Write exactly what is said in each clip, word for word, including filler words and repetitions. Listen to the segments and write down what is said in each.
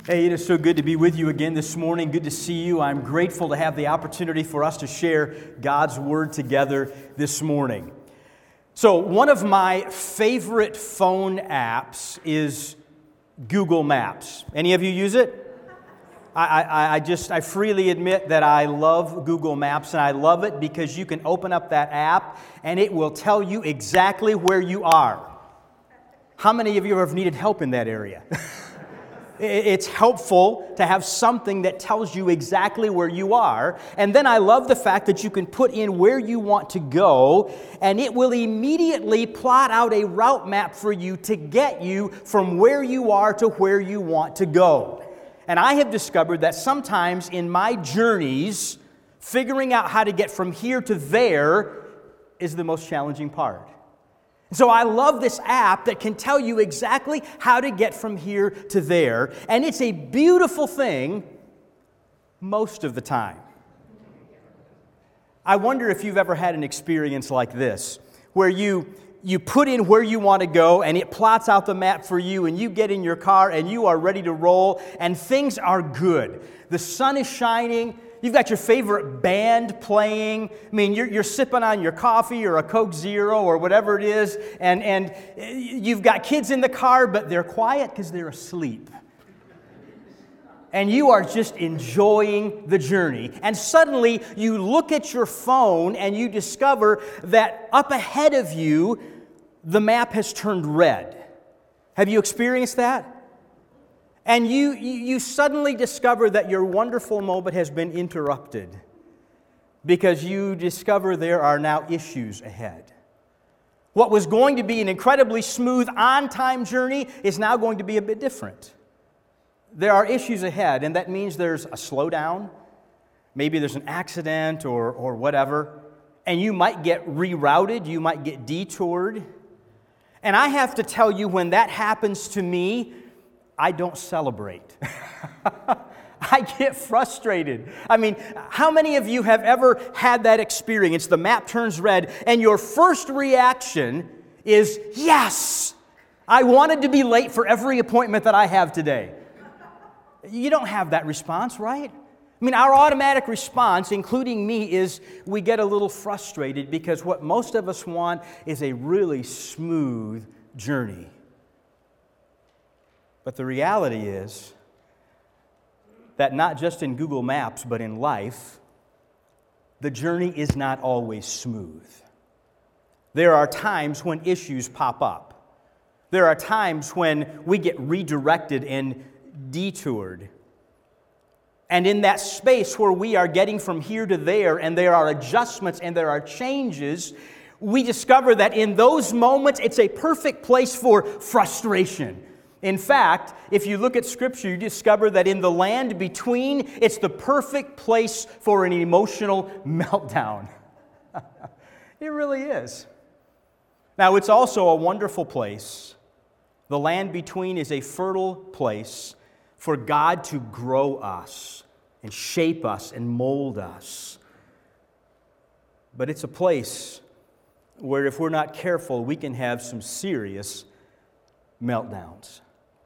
Hey, it is so good to be with you again this morning. Good to see you. I'm grateful to have the opportunity for us to share God's Word together this morning. So, one of my favorite phone apps is Google Maps. Any of you use it? I, I, I just, I freely admit that I love Google Maps, and I love it because you can open up that app and it will tell you exactly where you are. How many of you have needed help in that area? It's helpful to have something that tells you exactly where you are. And then I love the fact that you can put in where you want to go, and it will immediately plot out a route map for you to get you from where you are to where you want to go. And I have discovered that sometimes in my journeys, figuring out how to get from here to there is the most challenging part. So I love this app that can tell you exactly how to get from here to there. And it's a beautiful thing most of the time. I wonder if you've ever had an experience like this, where you, you put in where you want to go and it plots out the map for you, and you get in your car and you are ready to roll and things are good. The sun is shining. You've got your favorite band playing. I mean, you're, you're sipping on your coffee or a Coke Zero or whatever it is, and, and you've got kids in the car, but they're quiet because they're asleep. And you are just enjoying the journey. And suddenly, you look at your phone and you discover that up ahead of you, the map has turned red. Have you experienced that? And you, you suddenly discover that your wonderful moment has been interrupted because you discover there are now issues ahead. What was going to be an incredibly smooth, on-time journey is now going to be a bit different. There are issues ahead, and that means there's a slowdown. Maybe there's an accident or, or whatever, and you might get rerouted, you might get detoured. And I have to tell you, when that happens to me, I don't celebrate. I get frustrated. I mean, how many of you have ever had that experience? The map turns red, and your first reaction is, yes, I wanted to be late for every appointment that I have today. You don't have that response, right? I mean, our automatic response, including me, is we get a little frustrated because what most of us want is a really smooth journey. But the reality is that not just in Google Maps, but in life, the journey is not always smooth. There are times when issues pop up. There are times when we get redirected and detoured. And in that space where we are getting from here to there, and there are adjustments and there are changes, we discover that in those moments, it's a perfect place for frustration. In fact, if you look at Scripture, you discover that in the land between, it's the perfect place for an emotional meltdown. It really is. Now, it's also a wonderful place. The land between is a fertile place for God to grow us and shape us and mold us. But it's a place where if we're not careful, we can have some serious meltdowns.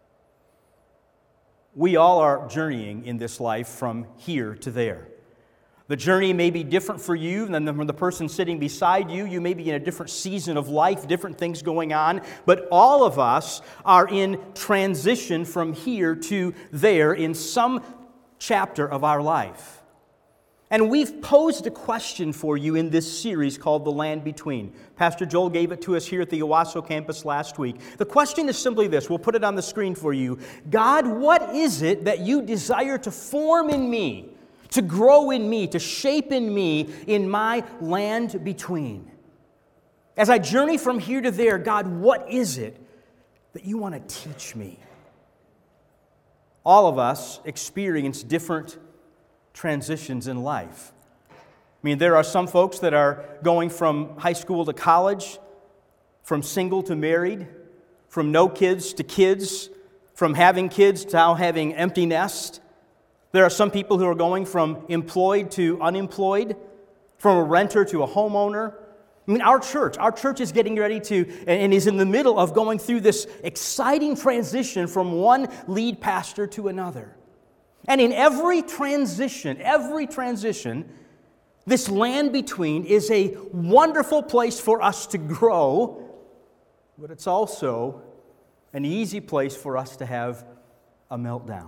We all are journeying in this life from here to there. The journey may be different for you than the, the person sitting beside you. You may be in a different season of life, different things going on, but all of us are in transition from here to there in some chapter of our life. And we've posed a question for you in this series called The Land Between. Pastor Joel gave it to us here at the Owasso campus last week. The question is simply this. We'll put it on the screen for you. God, what is it that you desire to form in me, to grow in me, to shape in me in my land between? As I journey from here to there, God, what is it that you want to teach me? All of us experience different transitions in life. I mean, there are some folks that are going from high school to college, from single to married, from no kids to kids, from having kids to now having empty nest. There are some people who are going from employed to unemployed, from a renter to a homeowner. I mean, our church, our church is getting ready to, and is in the middle of going through this exciting transition from one lead pastor to another. And in every transition, every transition, this land between is a wonderful place for us to grow, but it's also an easy place for us to have a meltdown.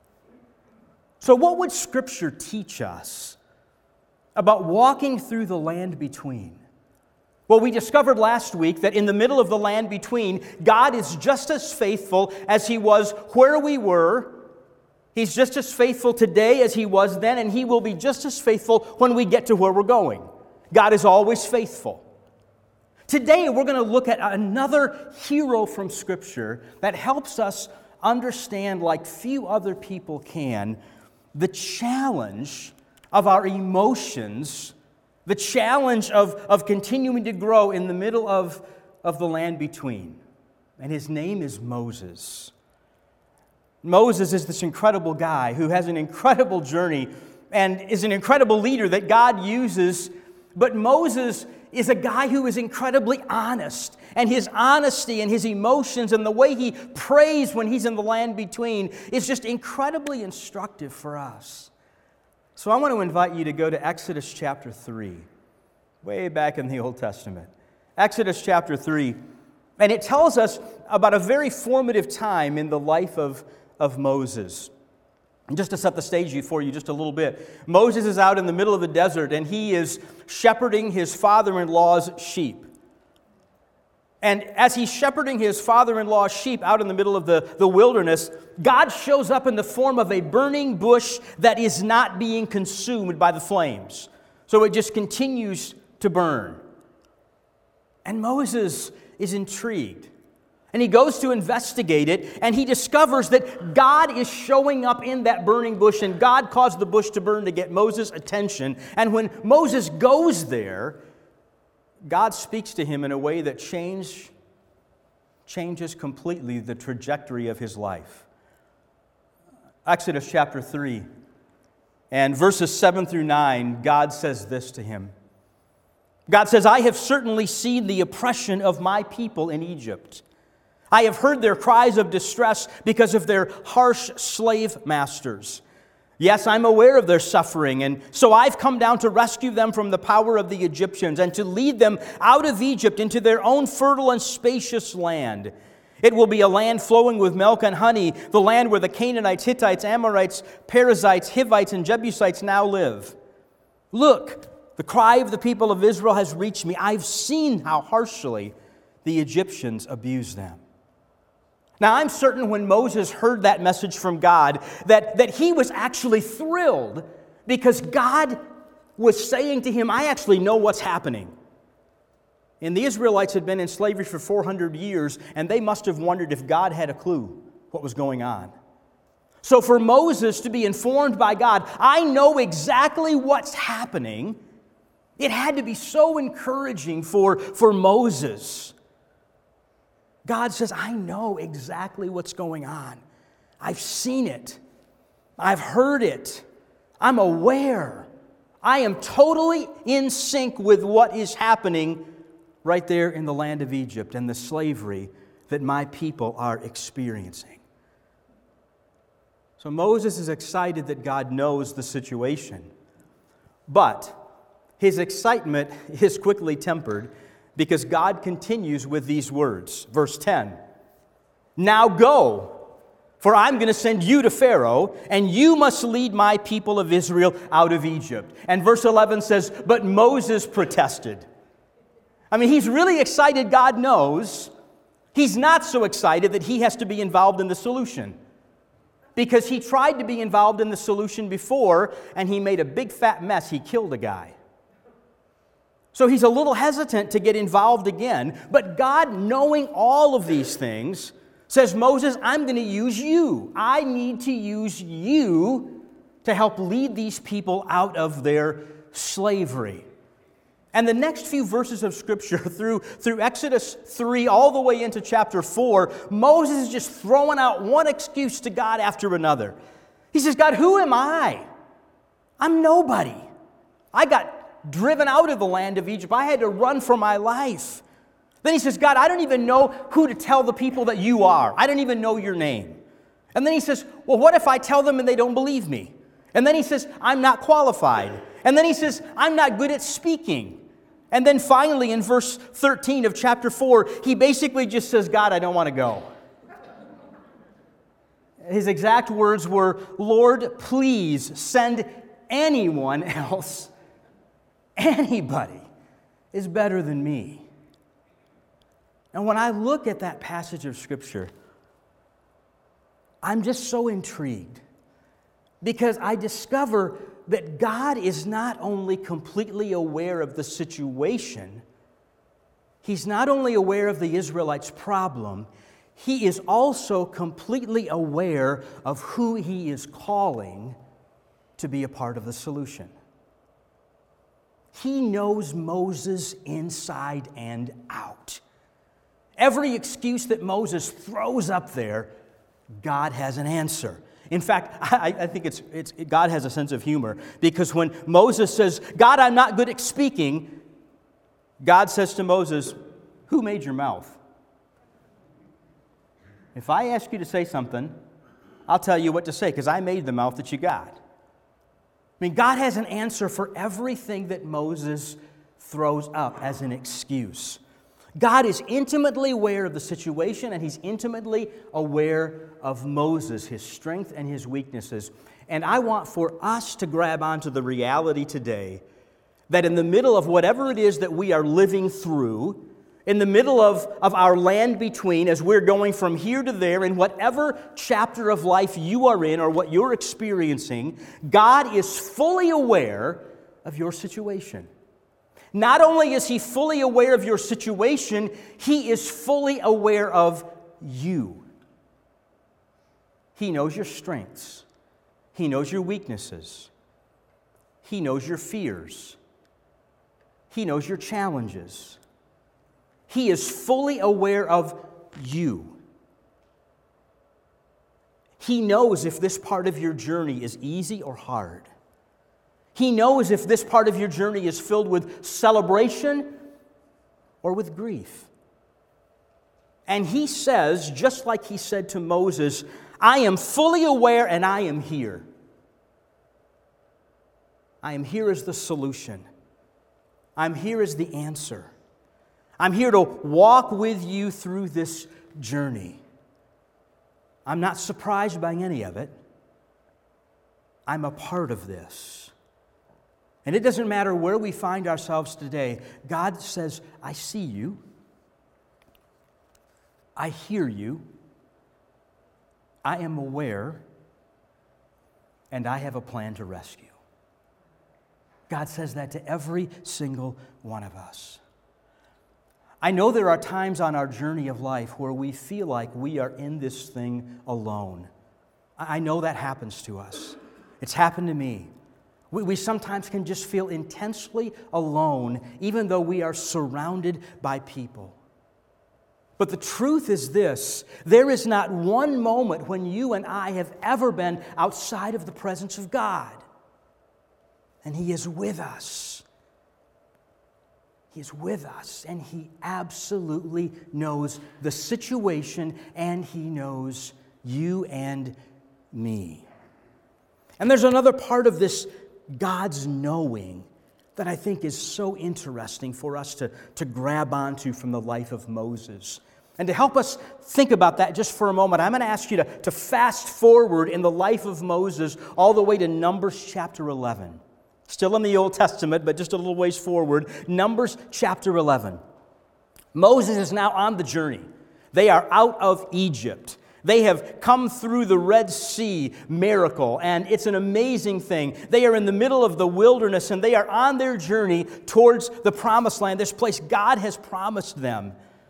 So what would Scripture teach us about walking through the land between? Well, we discovered last week that in the middle of the land between, God is just as faithful as He was where we were. He's just as faithful today as He was then, and He will be just as faithful when we get to where we're going. God is always faithful. Today, we're going to look at another hero from Scripture that helps us understand, like few other people can, the challenge of our emotions, the challenge of, of continuing to grow in the middle of, of the land between. And his name is Moses. Moses is this incredible guy who has an incredible journey and is an incredible leader that God uses. But Moses is a guy who is incredibly honest. And his honesty and his emotions and the way he prays when he's in the land between is just incredibly instructive for us. So I want to invite you to go to Exodus chapter three, way back in the Old Testament. Exodus chapter three, and it tells us about a very formative time in the life of, of Moses. And just to set the stage for you just a little bit, Moses is out in the middle of the desert, and he is shepherding his father-in-law's sheep. And as he's shepherding his father-in-law's sheep out in the middle of the, the wilderness, God shows up in the form of a burning bush that is not being consumed by the flames. So it just continues to burn. And Moses is intrigued. And he goes to investigate it, and he discovers that God is showing up in that burning bush, and God caused the bush to burn to get Moses' attention. And when Moses goes there, God speaks to him in a way that change, changes completely the trajectory of his life. Exodus chapter three, and verses seven through nine, God says this to him. God says, "I have certainly seen the oppression of my people in Egypt. I have heard their cries of distress because of their harsh slave masters. Yes, I'm aware of their suffering, and so I've come down to rescue them from the power of the Egyptians and to lead them out of Egypt into their own fertile and spacious land. It will be a land flowing with milk and honey, the land where the Canaanites, Hittites, Amorites, Perizzites, Hivites, and Jebusites now live. Look, the cry of the people of Israel has reached me. I've seen how harshly the Egyptians abuse them." Now, I'm certain when Moses heard that message from God that, that he was actually thrilled because God was saying to him, I actually know what's happening. And the Israelites had been in slavery for four hundred years, and they must have wondered if God had a clue what was going on. So for Moses to be informed by God, I know exactly what's happening, it had to be so encouraging for, for Moses. God says, I know exactly what's going on. I've seen it. I've heard it. I'm aware. I am totally in sync with what is happening right there in the land of Egypt and the slavery that my people are experiencing. So Moses is excited that God knows the situation. But his excitement is quickly tempered because God continues with these words. Verse ten, "Now go, for I'm going to send you to Pharaoh, and you must lead my people of Israel out of Egypt." And verse eleven says, "But Moses protested." I mean, he's really excited God knows. He's not so excited that he has to be involved in the solution. Because he tried to be involved in the solution before, and he made a big fat mess. He killed a guy. So he's a little hesitant to get involved again. But God, knowing all of these things, says, Moses, I'm going to use you. I need to use you to help lead these people out of their slavery. And the next few verses of Scripture, through, through Exodus three all the way into chapter four, Moses is just throwing out one excuse to God after another. He says, God, who am I? I'm nobody. I got driven out of the land of Egypt. I had to run for my life. Then he says, God, I don't even know who to tell the people that you are. I don't even know your name. And then he says, well, what if I tell them and they don't believe me? And then he says, I'm not qualified. And then he says, I'm not good at speaking. And then finally in verse thirteen of chapter four, he basically just says, God, I don't want to go. His exact words were, Lord, please send anyone else. Anybody is better than me. And when I look at that passage of Scripture, I'm just so intrigued because I discover that God is not only completely aware of the situation, He's not only aware of the Israelites' problem, He is also completely aware of who He is calling to be a part of the solution. He knows Moses inside and out. Every excuse that Moses throws up there, God has an answer. In fact, I, I think it's, it's God has a sense of humor because when Moses says, God, I'm not good at speaking, God says to Moses, who made your mouth? If I ask you to say something, I'll tell you what to say because I made the mouth that you got. I mean, God has an answer for everything that Moses throws up as an excuse. God is intimately aware of the situation, and He's intimately aware of Moses, his strength and his weaknesses. And I want for us to grab onto the reality today that in the middle of whatever it is that we are living through, in the middle of, of our land between, as we're going from here to there, in whatever chapter of life you are in or what you're experiencing, God is fully aware of your situation. Not only is He fully aware of your situation, He is fully aware of you. He knows your strengths. He knows your weaknesses. He knows your fears. He knows your challenges. He is fully aware of you. He knows if this part of your journey is easy or hard. He knows if this part of your journey is filled with celebration or with grief. And He says, just like He said to Moses, I am fully aware and I am here. I am here as the solution. I'm here as the answer. I'm here to walk with you through this journey. I'm not surprised by any of it. I'm a part of this. And it doesn't matter where we find ourselves today. God says, I see you. I hear you. I am aware. And I have a plan to rescue. God says that to every single one of us. I know there are times on our journey of life where we feel like we are in this thing alone. I know that happens to us. It's happened to me. We, we sometimes can just feel intensely alone, even though we are surrounded by people. But the truth is this: there is not one moment when you and I have ever been outside of the presence of God. And He is with us. He is with us, and He absolutely knows the situation, and He knows you and me. And there's another part of this God's knowing that I think is so interesting for us to, to grab onto from the life of Moses. And to help us think about that just for a moment, I'm going to ask you to, to fast forward in the life of Moses all the way to Numbers chapter eleven. Still in the Old Testament, but just a little ways forward. Numbers chapter eleven. Moses is now on the journey. They are out of Egypt. They have come through the Red Sea miracle, and it's an amazing thing. They are in the middle of the wilderness, and they are on their journey towards the Promised Land, this place God has promised them.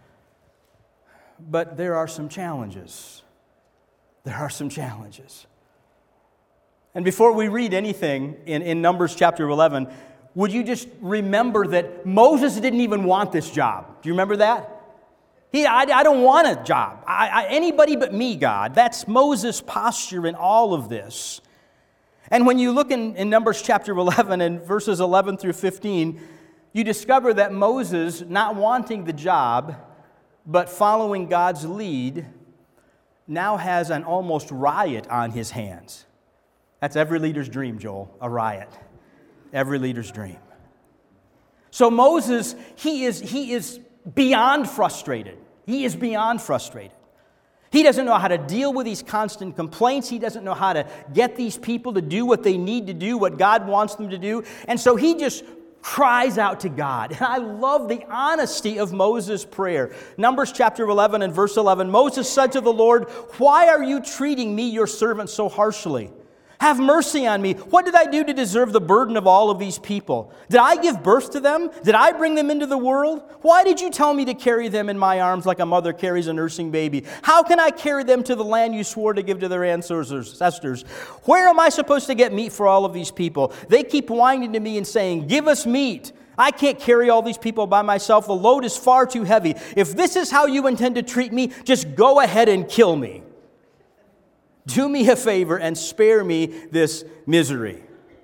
But there are some challenges. There are some challenges. And before we read anything in, in Numbers chapter eleven, would you just remember that Moses didn't even want this job? Do you remember that? He, I, I don't want a job. I, I, anybody but me, God. That's Moses' posture in all of this. And when you look in, in Numbers chapter eleven and verses eleven through fifteen, you discover that Moses, not wanting the job, but following God's lead, now has an almost riot on his hands. That's every leader's dream, Joel, a riot. Every leader's dream. So Moses, he is, he is beyond frustrated. He is beyond frustrated. He doesn't know how to deal with these constant complaints. He doesn't know how to get these people to do what they need to do, what God wants them to do. And so he just cries out to God. And I love the honesty of Moses' prayer. Numbers chapter eleven and verse eleven, Moses said to the Lord, "Why are you treating me, your servant, so harshly? Have mercy on me. What did I do to deserve the burden of all of these people? Did I give birth to them? Did I bring them into the world? Why did you tell me to carry them in my arms like a mother carries a nursing baby? How can I carry them to the land you swore to give to their ancestors? Where am I supposed to get meat for all of these people? They keep whining to me and saying, 'Give us meat.' I can't carry all these people by myself. The load is far too heavy. If this is how you intend to treat me, just go ahead and kill me. Do me a favor and spare me this misery."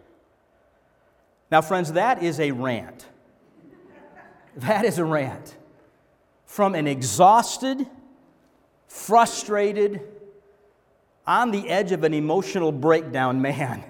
Now, friends, that is a rant. That is a rant from an exhausted, frustrated, on the edge of an emotional breakdown man.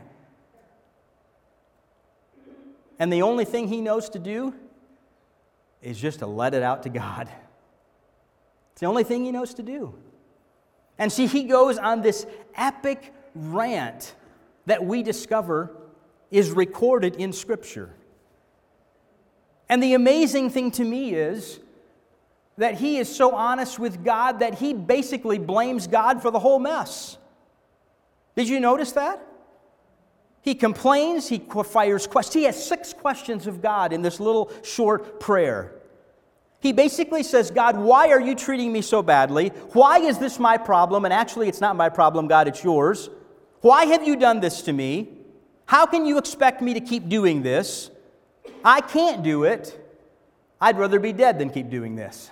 And the only thing he knows to do is just to let it out to God. It's the only thing he knows to do. And see, he goes on this epic rant that we discover is recorded in Scripture. And the amazing thing to me is that he is so honest with God that he basically blames God for the whole mess. Did you notice that? He complains, he fires questions. He has six questions of God in this little short prayer. He basically says, "God, why are you treating me so badly? Why is this my problem? And actually, it's not my problem, God, it's yours. Why have you done this to me? How can you expect me to keep doing this? I can't do it. I'd rather be dead than keep doing this."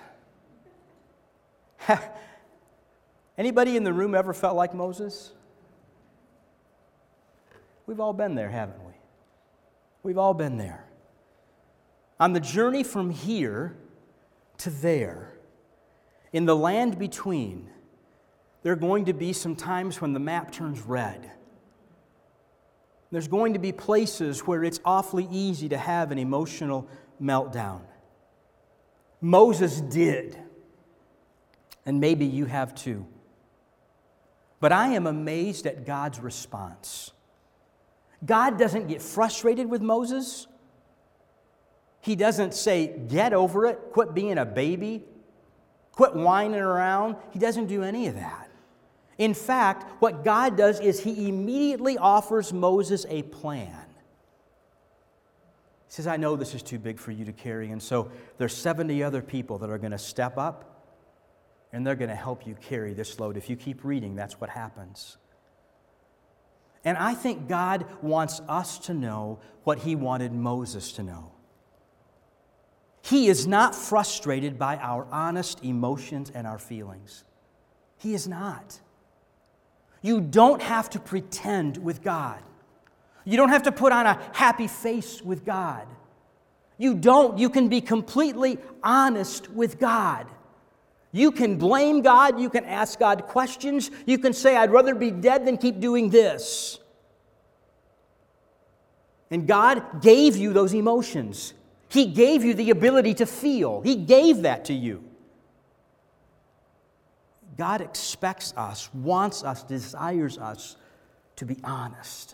Anybody in the room ever felt like Moses? We've all been there, haven't we? We've all been there. On the journey from here to there, in the land between, there are going to be some times when the map turns red. There's going to be places where it's awfully easy to have an emotional meltdown. Moses did, and maybe you have too. But I am amazed at God's response. God doesn't get frustrated with Moses. He doesn't say, "Get over it, quit being a baby, quit whining around." He doesn't do any of that. In fact, what God does is he immediately offers Moses a plan. He says, "I know this is too big for you to carry, and so there's seventy other people that are going to step up, and they're going to help you carry this load." If you keep reading, that's what happens. And I think God wants us to know what he wanted Moses to know. He is not frustrated by our honest emotions and our feelings. He is not. You don't have to pretend with God. You don't have to put on a happy face with God. You don't. You can be completely honest with God. You can blame God. You can ask God questions. You can say, "I'd rather be dead than keep doing this." And God gave you those emotions. He gave you the ability to feel. He gave that to you. God expects us, wants us, desires us to be honest.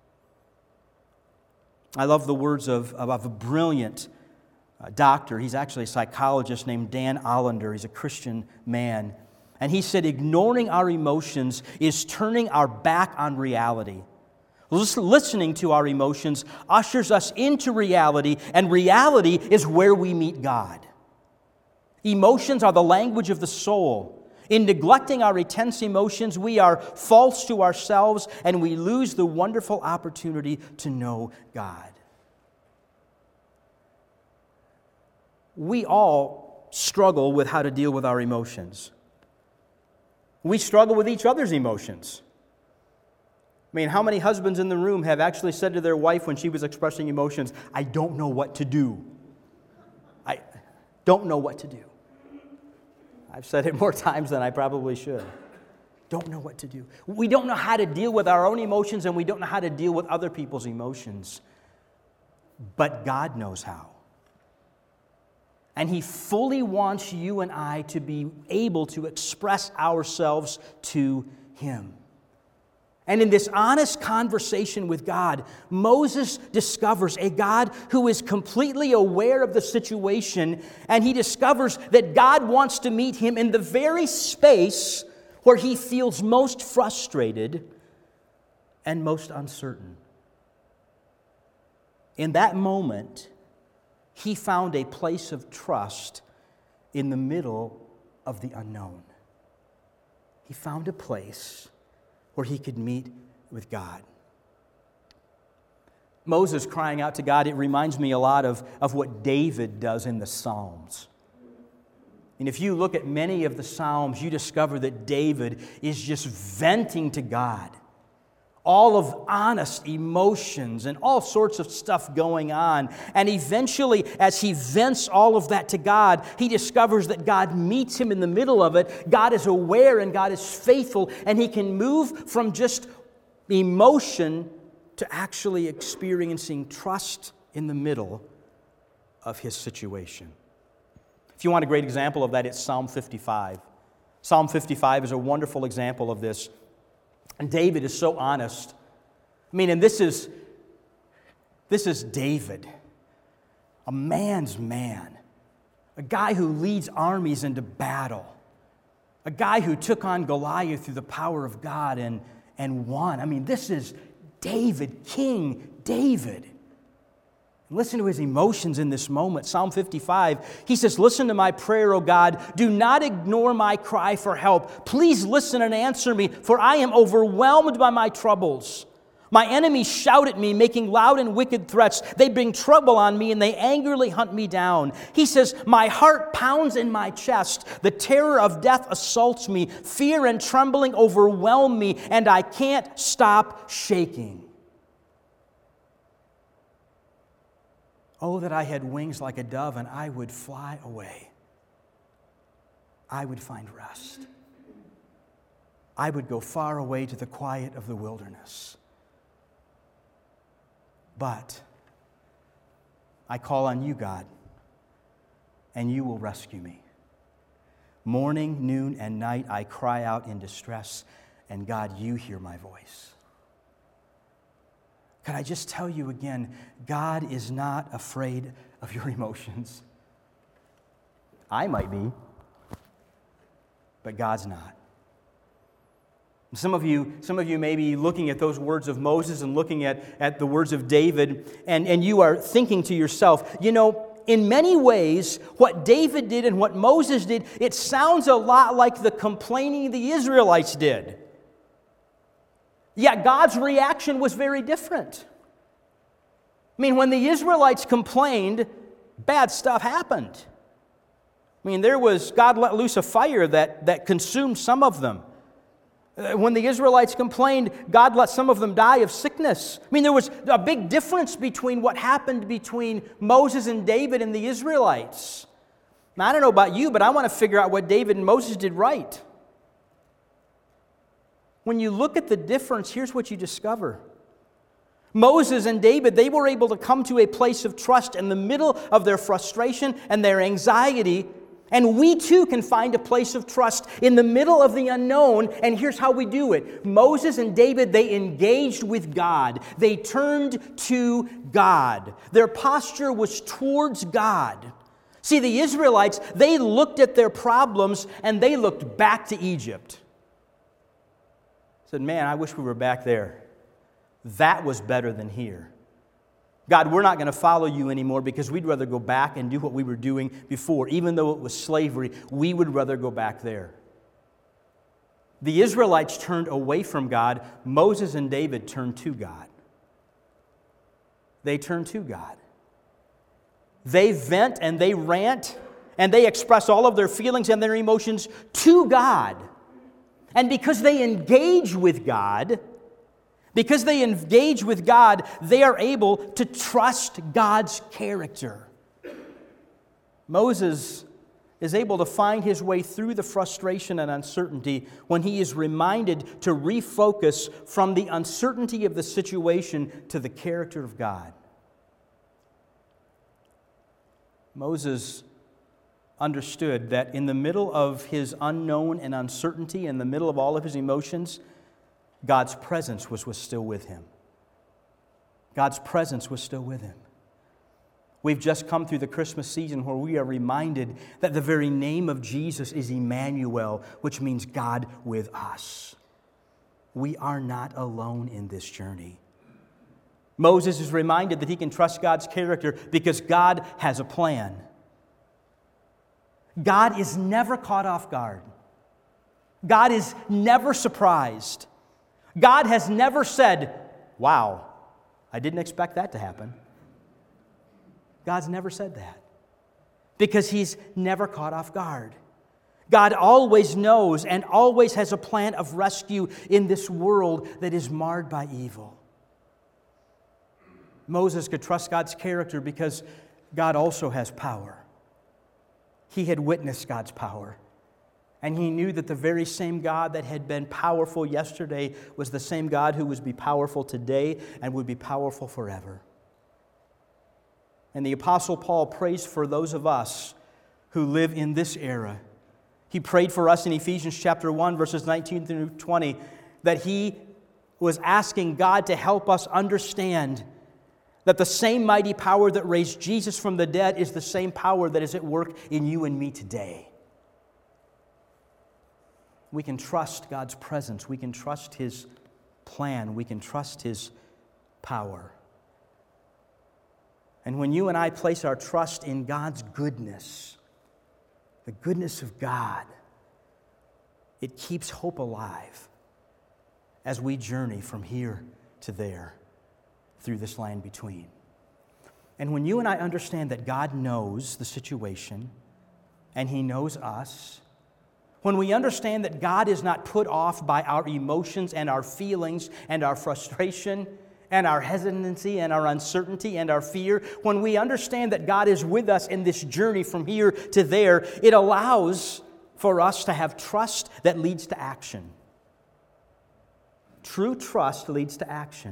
I love the words of, of a brilliant uh, doctor. He's actually a psychologist named Dan Allender. He's a Christian man. And he said, "Ignoring our emotions is turning our back on reality. Listening to our emotions ushers us into reality, and reality is where we meet God." Emotions are the language of the soul. In neglecting our intense emotions, we are false to ourselves, and we lose the wonderful opportunity to know God. We all struggle with how to deal with our emotions. We struggle with each other's emotions. mean, how many husbands in the room have actually said to their wife when she was expressing emotions, I don't know what to do. I don't know what to do. I've said it more times than I probably should. Don't know what to do. We don't know how to deal with our own emotions, and we don't know how to deal with other people's emotions. But God knows how. And He fully wants you and I to be able to express ourselves to Him. And in this honest conversation with God, Moses discovers a God who is completely aware of the situation, and he discovers that God wants to meet him in the very space where he feels most frustrated and most uncertain. In that moment, he found a place of trust in the middle of the unknown. He found a place where he could meet with God. Moses crying out to God, it reminds me a lot of, of what David does in the Psalms. And if you look at many of the Psalms, you discover that David is just venting to God all of honest emotions and all sorts of stuff going on. And eventually, as he vents all of that to God, he discovers that God meets him in the middle of it. God is aware and God is faithful, and he can move from just emotion to actually experiencing trust in the middle of his situation. If you want a great example of that, it's Psalm fifty-five. Psalm fifty-five is a wonderful example of this. And David is so honest. I mean, and this is, this is David, a man's man, a guy who leads armies into battle, a guy who took on Goliath through the power of God and, and won. I mean, this is David, King David. Listen to his emotions in this moment. Psalm fifty-five, he says, listen to my prayer, O God. Do not ignore my cry for help. Please listen and answer me, for I am overwhelmed by my troubles. My enemies shout at me, making loud and wicked threats. They bring trouble on me, and they angrily hunt me down. He says, my heart pounds in my chest. The terror of death assaults me. Fear and trembling overwhelm me, and I can't stop shaking. Oh, that I had wings like a dove, and I would fly away. I would find rest. I would go far away to the quiet of the wilderness. But I call on you, God, and you will rescue me. Morning, noon, and night I cry out in distress, and God, you hear my voice. Could I just tell you again, God is not afraid of your emotions. I might be, but God's not. Some of you, some of you may be looking at those words of Moses and looking at, at the words of David, and, and you are thinking to yourself, you know, in many ways, what David did and what Moses did, it sounds a lot like the complaining the Israelites did. Yet God's reaction was very different. I mean, when the Israelites complained, bad stuff happened. I mean, there was, God let loose a fire that, that consumed some of them. When the Israelites complained, God let some of them die of sickness. I mean, there was a big difference between what happened between Moses and David and the Israelites. Now, I don't know about you, but I want to figure out what David and Moses did right. When you look at the difference, here's what you discover. Moses and David, they were able to come to a place of trust in the middle of their frustration and their anxiety. And we too can find a place of trust in the middle of the unknown. And here's how we do it. Moses and David, they engaged with God. They turned to God. Their posture was towards God. See, the Israelites, they looked at their problems and they looked back to Egypt. Said, man, I wish we were back there. That was better than here. God, we're not going to follow you anymore because we'd rather go back and do what we were doing before. Even though it was slavery, we would rather go back there. The Israelites turned away from God. Moses and David turned to God. They turned to God. They vent and they rant and they express all of their feelings and their emotions to God. And because they engage with God, Because they engage with God, they are able to trust God's character. Moses is able to find his way through the frustration and uncertainty when he is reminded to refocus from the uncertainty of the situation to the character of God. Moses understood that in the middle of his unknown and uncertainty, in the middle of all of his emotions, God's presence was, was still with him. God's presence was still with him. We've just come through the Christmas season where we are reminded that the very name of Jesus is Emmanuel, which means God with us. We are not alone in this journey. Moses is reminded that he can trust God's character because God has a plan. God is never caught off guard. God is never surprised. God has never said, "Wow, I didn't expect that to happen." God's never said that because He's never caught off guard. God always knows and always has a plan of rescue in this world that is marred by evil. Moses could trust God's character because God also has power. He had witnessed God's power, and he knew that the very same God that had been powerful yesterday was the same God who would be powerful today and would be powerful forever. And the Apostle Paul prays for those of us who live in this era. He prayed for us in Ephesians chapter one, verses nineteen through twenty, that he was asking God to help us understand that the same mighty power that raised Jesus from the dead is the same power that is at work in you and me today. We can trust God's presence. We can trust His plan. We can trust His power. And when you and I place our trust in God's goodness, the goodness of God, it keeps hope alive as we journey from here to there through this land between. And when you and I understand that God knows the situation and He knows us, when we understand that God is not put off by our emotions and our feelings and our frustration and our hesitancy and our uncertainty and our fear, when we understand that God is with us in this journey from here to there, it allows for us to have trust that leads to action. True trust leads to action.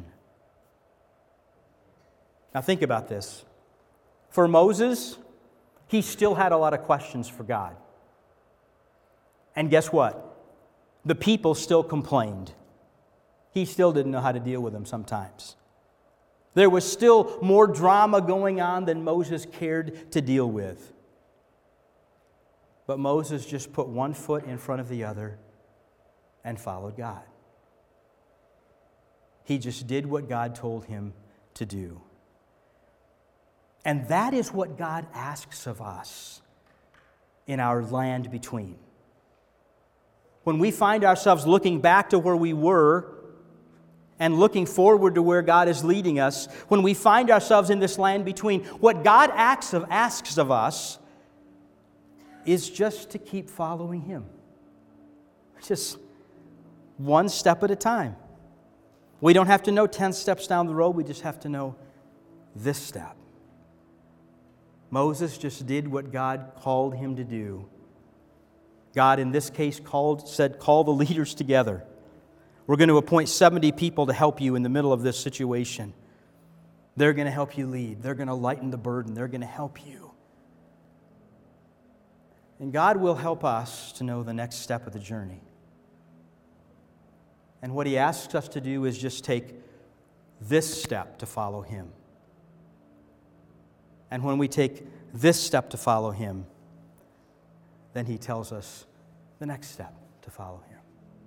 Now think about this. For Moses, he still had a lot of questions for God. And guess what? The people still complained. He still didn't know how to deal with them sometimes. There was still more drama going on than Moses cared to deal with. But Moses just put one foot in front of the other and followed God. He just did what God told him to do. And that is what God asks of us in our land between. When we find ourselves looking back to where we were and looking forward to where God is leading us, when we find ourselves in this land between, what God asks of, asks of us is just to keep following Him. Just one step at a time. We don't have to know ten steps down the road, we just have to know this step. Moses just did what God called him to do. God, in this case, called, said, call the leaders together. We're going to appoint seventy people to help you in the middle of this situation. They're going to help you lead. They're going to lighten the burden. They're going to help you. And God will help us to know the next step of the journey. And what He asks us to do is just take this step to follow Him. And when we take this step to follow Him, then He tells us the next step to follow Him.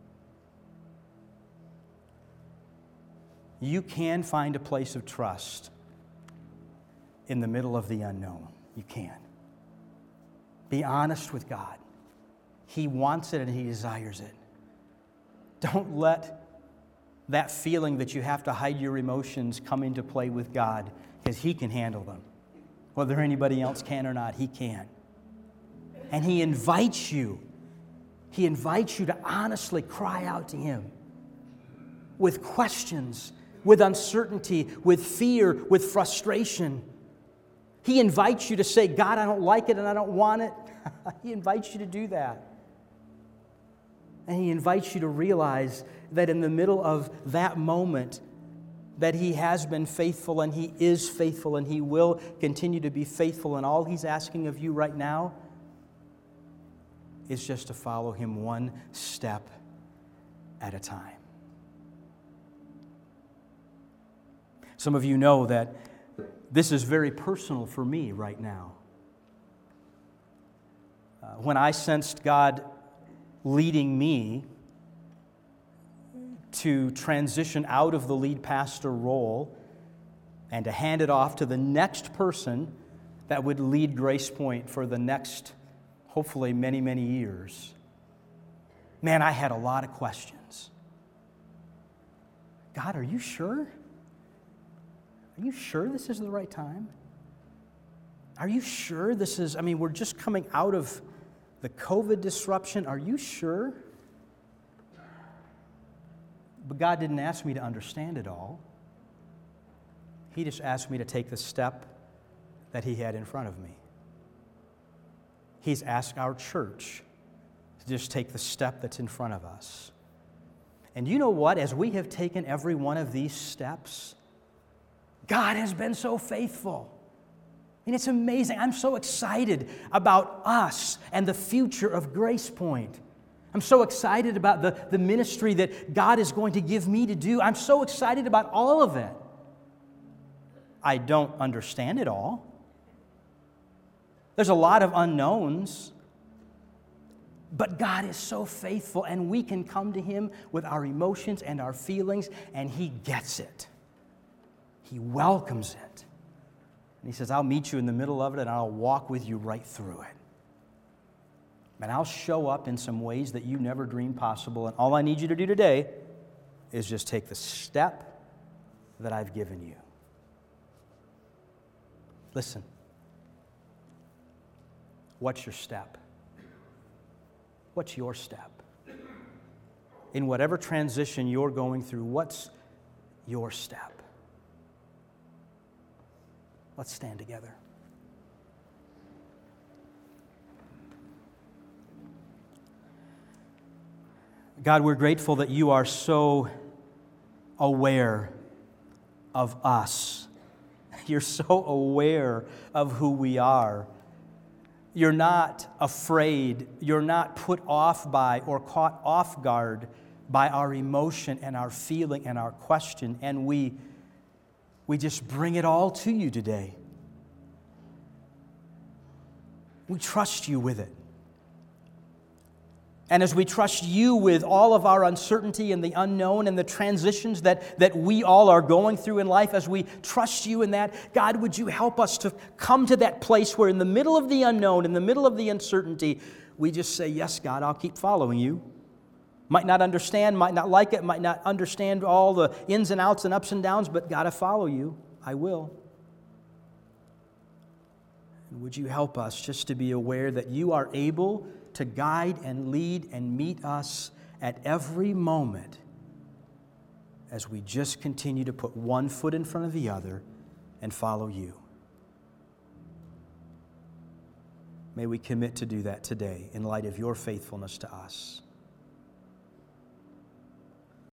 You can find a place of trust in the middle of the unknown. You can. Be honest with God. He wants it and He desires it. Don't let that feeling that you have to hide your emotions come into play with God, because He can handle them. Whether anybody else can or not, He can. And He invites you. He invites you to honestly cry out to Him. with questions, with uncertainty, with fear, with frustration. He invites you to say, God, I don't like it and I don't want it. He invites you to do that. And He invites you to realize that in the middle of that moment, that He has been faithful and He is faithful and He will continue to be faithful. And all He's asking of you right now is just to follow Him one step at a time. Some of you know that this is very personal for me right now. Uh, when I sensed God leading me to transition out of the lead pastor role and to hand it off to the next person that would lead Grace Point for the next, hopefully, many, many years, man, I had a lot of questions. God, are you sure? Are you sure this is the right time? Are you sure this is, I mean, we're just coming out of the COVID disruption. Are you sure? But God didn't ask me to understand it all. He just asked me to take the step that He had in front of me. He's asked our church to just take the step that's in front of us. And you know what? As we have taken every one of these steps, God has been so faithful. And it's amazing. I'm so excited about us and the future of Grace Point. I'm so excited about the, the ministry that God is going to give me to do. I'm so excited about all of it. I don't understand it all. There's a lot of unknowns. But God is so faithful, and we can come to Him with our emotions and our feelings, and He gets it. He welcomes it. And He says, I'll meet you in the middle of it, and I'll walk with you right through it. And I'll show up in some ways that you never dreamed possible. And all I need you to do today is just take the step that I've given you. Listen. What's your step? What's your step? In whatever transition you're going through, what's your step? Let's stand together. God, we're grateful that you are so aware of us. You're so aware of who we are. You're not afraid. You're not put off by or caught off guard by our emotion and our feeling and our question. And we We just bring it all to you today. We trust you with it. And as we trust you with all of our uncertainty and the unknown and the transitions that, that we all are going through in life, as we trust you in that, God, would you help us to come to that place where in the middle of the unknown, in the middle of the uncertainty, we just say, yes, God, I'll keep following you. Might not understand, might not like it, might not understand all the ins and outs and ups and downs, but got to follow you. I will. And would you help us just to be aware that you are able to guide and lead and meet us at every moment as we just continue to put one foot in front of the other and follow you. May we commit to do that today in light of your faithfulness to us.